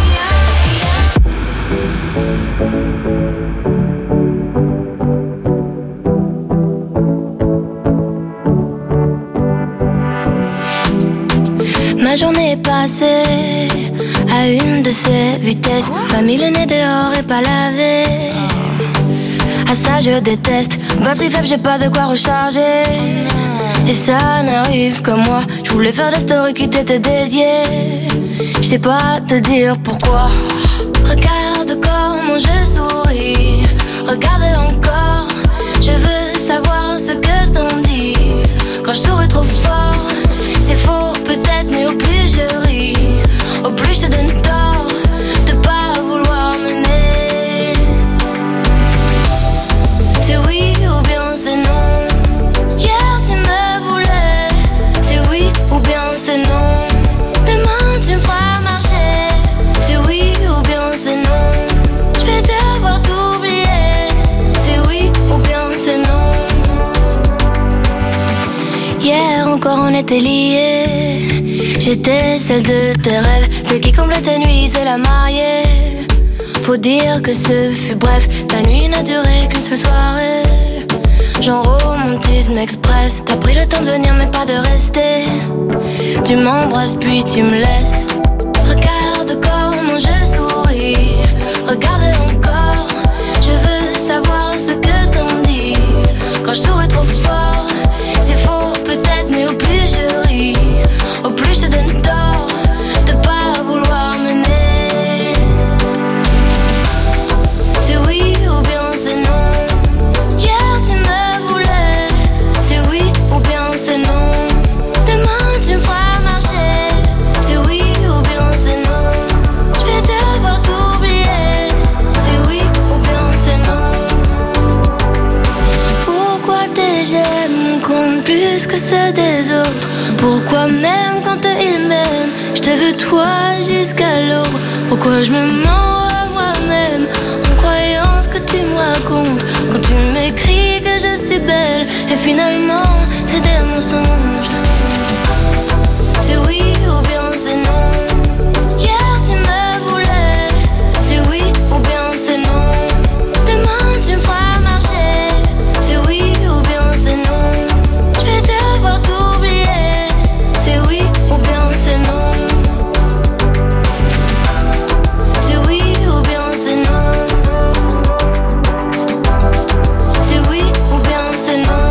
Ma journée est passée à une de ces vitesses. Pas mis le nez dehors et pas lavé. À ça je déteste. Batterie faible, j'ai pas de quoi recharger. Et ça n'arrive que moi. Je voulais faire des stories qui t'étaient dédiées. Je sais pas te dire pourquoi. Regarde comment je souris. Regarde encore. Je veux savoir ce que t'en dis. Quand je souris trop fort, c'est faux peut-être, mais au plus je ris, au plus je te donne tort de pas vouloir m'aimer. C'est oui ou bien c'est non. Hier tu me voulais. C'est oui ou bien c'est non. Demain tu me feras marcher. C'est oui ou bien c'est non. Je vais devoir t'oublier. C'est oui ou bien c'est non. Hier encore on était liés. J'étais celle de tes rêves, celle qui comblait tes nuits, c'est la mariée. Faut dire que ce fut bref, ta nuit n'a duré qu'une seule soirée. Genre romantisme express, t'as pris le temps de venir mais pas de rester. Tu m'embrasses puis tu me laisses. Regarde comment je souris, regarde encore. Je veux savoir ce que t'en dis. Quand je souris trop fort, c'est faux peut-être, mais au plus je ris, au plus je te donne tort de pas vouloir toi jusqu'à l'aube. Pourquoi je me mens à moi-même en croyant ce que tu me racontes quand tu m'écris que je suis belle et finalement c'est des mensonges. C'est oui ou bien c'est non. Hier tu me voulais. C'est oui ou bien c'est non. Demain tu me feras marcher. C'est oui ou bien c'est non. Je vais devoir t'oublier. C'est oui ou bien c'est non. C'est oui ou bien c'est non. C'est oui ou bien c'est non.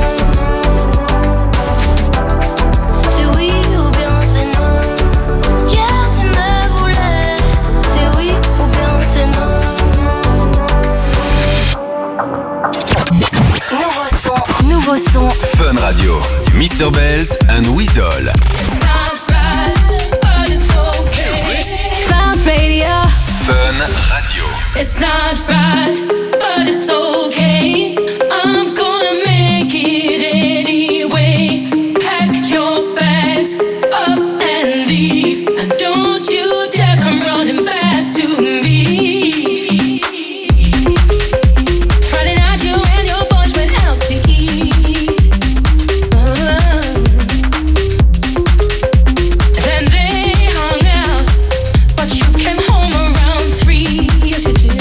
C'est oui ou bien c'est non. Hier tu me voulais. C'est oui ou bien c'est non. Nouveau son, nouveau son. Fun Radio, mister Belt and Weasel. Fun Radio. Fun Radio. It's not right, but it's okay. I'm gonna make it anyway. Pack your bags up and leave. And don't you dare come running back to me. Friday night you and your boys went out to eat. Uh, then they hung out, but you came home around three. Yes you did.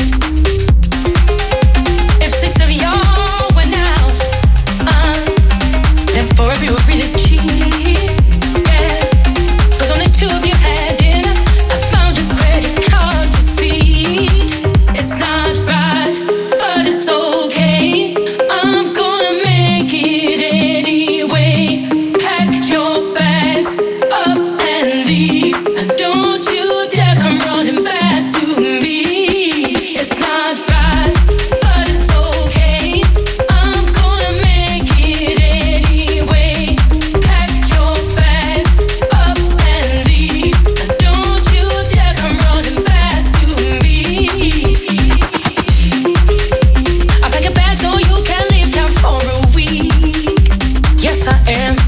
If six of y'all went out, uh, then four of you were really cheap. Yeah, 'cause only two of you had dinner. I found your credit card receipt. It's not right, but it's okay. I'm gonna make it anyway. Pack your bags up and leave. And don't you dare come running back to me. It's not right, but it's okay. I'm gonna make it anyway. Pack your bags up and leave. And don't you dare come running back to me. I pack your bags so you can leave town for a week. Yes, I am.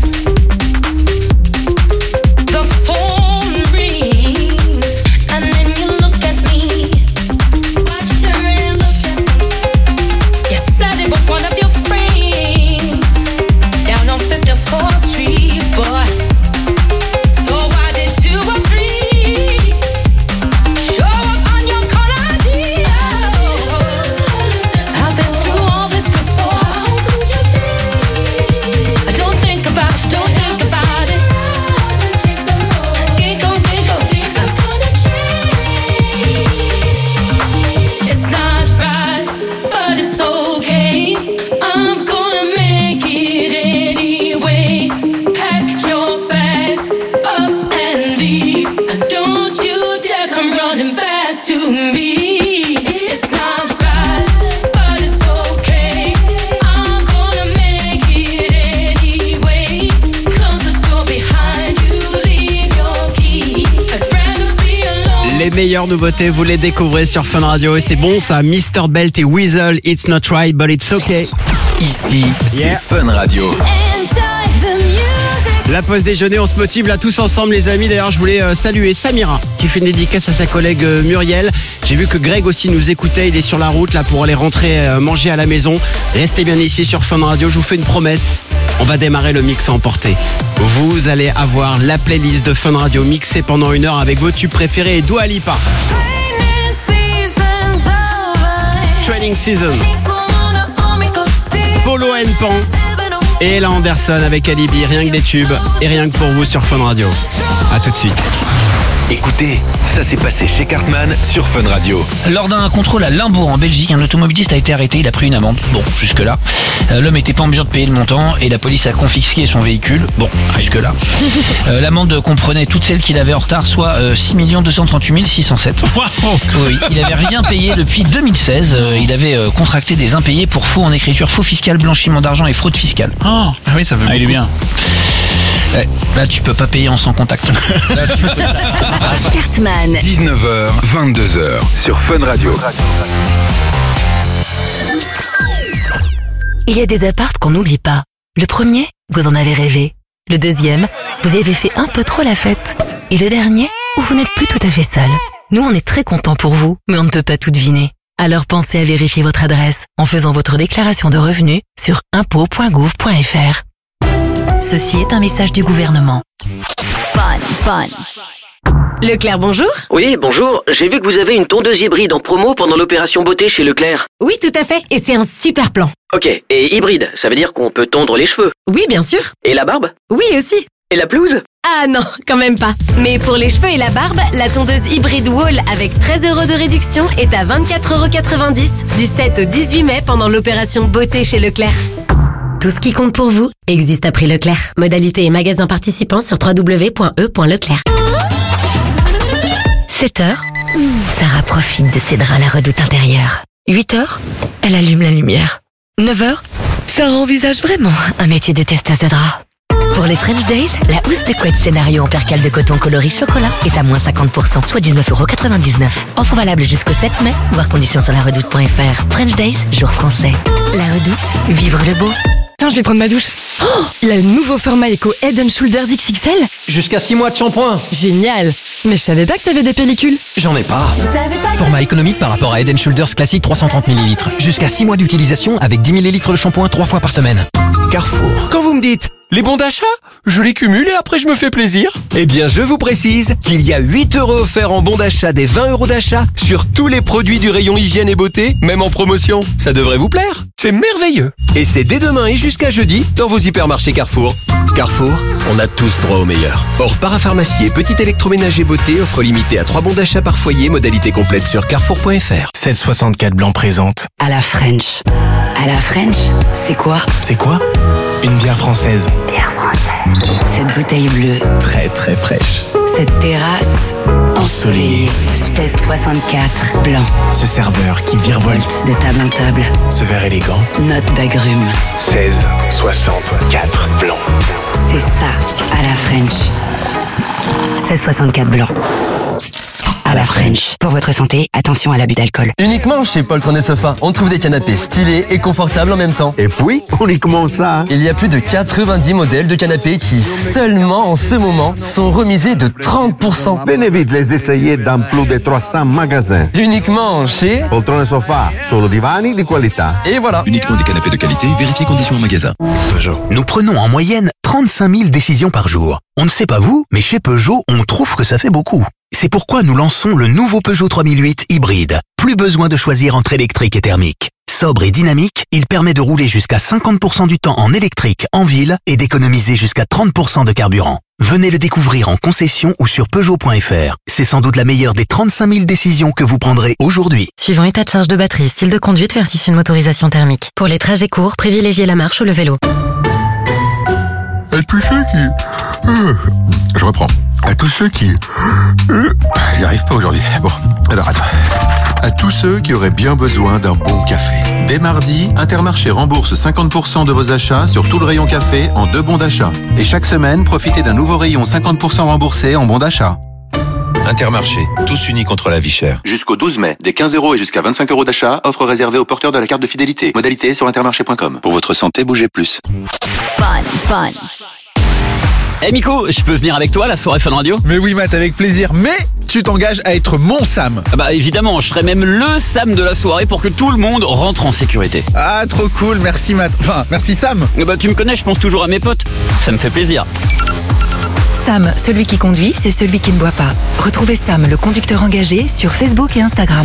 The phone rings and then you look at me. Watch her and look at me. You said it was one of your friends down on fifty-fourth Street, boy. So why did two or three show up on your call I D? I've been through all this before. How could you be? Don't think about it, don't think about it. Think on, think on, things are gonna change. It's not right, but it's okay. I'm gonna make it anyway. Pack your bags up and leave. And don't you dare come running back to me. It's not right, but it's okay. I'm gonna make it anyway. Close the door behind you, leave your key. I'd rather be alone. Les meilleures nouveautés, vous les découvrez sur Fun Radio et c'est bon ça, mister Belt et Weasel, It's Not Right but It's Okay. Ici, Yeah. c'est Fun Radio. Enjoy the music. La pause déjeuner, on se motive là tous ensemble les amis. D'ailleurs je voulais euh, saluer Samira qui fait une dédicace à sa collègue euh, Muriel. J'ai vu que Greg aussi nous écoutait, il est sur la route là pour aller rentrer euh, manger à la maison. Restez bien ici sur Fun Radio, je vous fais une promesse. On va démarrer le mix à emporter. Vous allez avoir la playlist de Fun Radio mixée pendant une heure avec vos tubes préférés et Dua Lipa. Training season's over. Training Season, Someone to hold me close to you. Polo and Pan et Ella Anderson avec Alibi. Rien que des tubes et rien que pour vous sur Fun Radio. A tout de suite. Écoutez, ça s'est passé chez Cartman sur Fun Radio. Lors d'un contrôle à Limbourg en Belgique, un automobiliste a été arrêté, il a pris une amende. Bon, jusque-là. Euh, L'homme était pas en mesure de payer le montant et la police a confisqué son véhicule. Bon, jusque-là. Euh, L'amende comprenait toutes celles qu'il avait en retard, soit euh, six millions deux cent trente-huit mille six cent sept. Oui, il avait rien payé depuis deux mille seize. Euh, il avait euh, contracté des impayés pour faux en écriture, faux fiscal, blanchiment d'argent et fraude fiscale. Ah oui, ça veut Ah, il est bien. Ouais, là, tu peux pas payer en sans contact. Là, tu peux... Cartman. dix-neuf heures, vingt-deux heures sur Fun Radio. Il y a des apparts qu'on n'oublie pas. Le premier, vous en avez rêvé. Le deuxième, vous y avez fait un peu trop la fête. Et le dernier, où vous n'êtes plus tout à fait seul. Nous, on est très contents pour vous, mais on ne peut pas tout deviner. Alors pensez à vérifier votre adresse en faisant votre déclaration de revenus sur impôts point gouv point f r. Ceci est un message du gouvernement. Fun, fun. Leclerc, bonjour. Oui, bonjour. J'ai vu que vous avez une tondeuse hybride en promo pendant l'opération beauté chez Leclerc. Oui, tout à fait. Et c'est un super plan. Ok, et hybride, ça veut dire qu'on peut tondre les cheveux. Oui, bien sûr. Et la barbe? Oui, aussi. Et la pelouse? Ah non, quand même pas. Mais pour les cheveux et la barbe, la tondeuse hybride Wall avec treize euros de réduction est à vingt-quatre euros quatre-vingt-dix du sept au dix-huit mai pendant l'opération beauté chez Leclerc. Tout ce qui compte pour vous existe à prix Leclerc. Modalité et magasins participants sur w w w point e point leclerc. sept heures, Sarah profite de ses draps à la redoute intérieure. huit heures, elle allume la lumière. neuf heures, Sarah envisage vraiment un métier de testeuse de draps. Pour les French Days, la housse de couette scénario en percale de coton coloris chocolat est à moins cinquante pour cent, soit dix-neuf euros quatre-vingt-dix-neuf. Offre valable jusqu'au sept mai, voir conditions sur la redoute point f r. French Days, jour français. La redoute, vivre le beau. Tiens, je vais prendre ma douche. Oh, le nouveau format Eco Head and Shoulders X X L. Jusqu'à six mois de shampoing. Génial. Mais je savais pas que t'avais des pellicules. J'en ai pas. Je savais pas. Format économique par rapport à Head and Shoulders classique trois cent trente millilitres. Jusqu'à six mois d'utilisation avec dix millilitres de shampoing trois fois par semaine. Carrefour. Quand vous me dites les bons d'achat, je les cumule et après je me fais plaisir. Eh bien, je vous précise qu'il y a huit euros offerts en bons d'achat des vingt euros d'achat sur tous les produits du rayon hygiène et beauté, même en promotion. Ça devrait vous plaire. C'est merveilleux. Et c'est dès demain et jusqu'à jeudi dans vos hypermarchés Carrefour. Carrefour, on a tous droit au meilleur. Or, parapharmacie et petit électroménager beauté offre limitée à trois bons d'achat par foyer, modalité complète sur carrefour point f r. seize soixante-quatre Blanc présente. À la French. À la French, c'est quoi? C'est quoi? Une bière française. Bière française. Cette bouteille bleue. Très très fraîche. Cette terrasse ensoleillée. seize soixante-quatre Blanc. Ce serveur qui virevolte de table en table. Ce verre élégant. Note d'agrumes. seize soixante-quatre Blanc. C'est ça, à la French. seize soixante-quatre Blanc. À la French. Pour votre santé, attention à l'abus d'alcool. Uniquement chez Poltron et Sofa, on trouve des canapés stylés et confortables en même temps. Et puis, uniquement ça. Il y a plus de quatre-vingt-dix modèles de canapés qui, seulement en ce moment, sont remisés de trente pour cent. Venez vite les essayer dans plus de trois cents magasins. Uniquement chez Poltron et Sofa, solo divani di qualità. Et voilà. Uniquement des canapés de qualité, vérifiez conditions en magasin. Peugeot. Nous prenons en moyenne trente-cinq mille décisions par jour. On ne sait pas vous, mais chez Peugeot, on trouve que ça fait beaucoup. C'est pourquoi nous lançons le nouveau Peugeot trois mille huit hybride. Plus besoin de choisir entre électrique et thermique. Sobre et dynamique, il permet de rouler jusqu'à cinquante pour cent du temps en électrique en ville et d'économiser jusqu'à trente pour cent de carburant. Venez le découvrir en concession ou sur peugeot point f r. C'est sans doute la meilleure des trente-cinq mille décisions que vous prendrez aujourd'hui. Suivant état de charge de batterie, style de conduite versus une motorisation thermique. Pour les trajets courts, privilégiez la marche ou le vélo. À tous ceux qui... Euh, je reprends. À tous ceux qui... Euh, j'y arrive pas aujourd'hui. Bon, alors attends. À tous ceux qui auraient bien besoin d'un bon café. Dès mardi, Intermarché rembourse cinquante pour cent de vos achats sur tout le rayon café en deux bons d'achat. Et chaque semaine, profitez d'un nouveau rayon cinquante pour cent remboursé en bons d'achat. Intermarché, tous unis contre la vie chère. Jusqu'au douze mai, des quinze euros et jusqu'à vingt-cinq euros d'achat, offre réservée aux porteurs de la carte de fidélité. Modalité sur intermarché point com. Pour votre santé, bougez plus. Fun, fun. Eh hey Miko, je peux venir avec toi à la soirée Fun Radio? Mais oui Matt, avec plaisir, mais tu t'engages à être mon Sam. Ah bah évidemment, je serai même le Sam de la soirée pour que tout le monde rentre en sécurité. Ah trop cool, merci Matt, enfin merci Sam. Eh bah tu me connais, je pense toujours à mes potes, ça me fait plaisir. Sam, celui qui conduit, c'est celui qui ne boit pas. Retrouvez Sam, le conducteur engagé, sur Facebook et Instagram.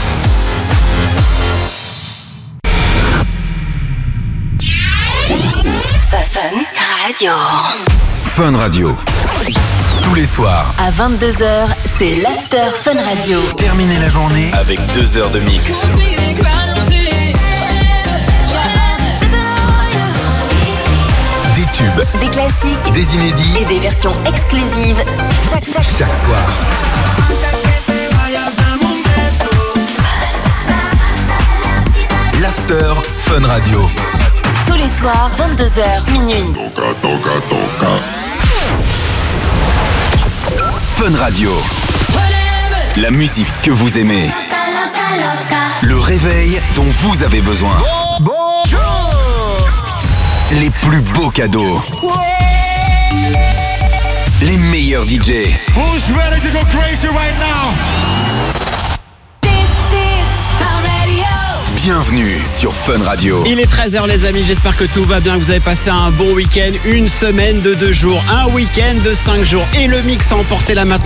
Fun Radio. Fun Radio. Tous les soirs. À vingt-deux heures, c'est l'After Fun Radio. Terminez la journée avec deux heures de mix. Des tubes. Des classiques. Des inédits. Et des versions exclusives. Chaque, chaque, chaque soir. L'After Fun Radio. Tous les soirs, vingt-deux heures, minuit. Toca, toca, toca. Fun Radio. La musique que vous aimez. Le réveil dont vous avez besoin. Les plus beaux cadeaux. les meilleurs D J. Who's ready to go crazy right now? Bienvenue sur Fun Radio. Il est treize heures les amis, j'espère que tout va bien, que vous avez passé un bon week-end, une semaine de deux jours, un week-end de cinq jours et le mix a emporté la main.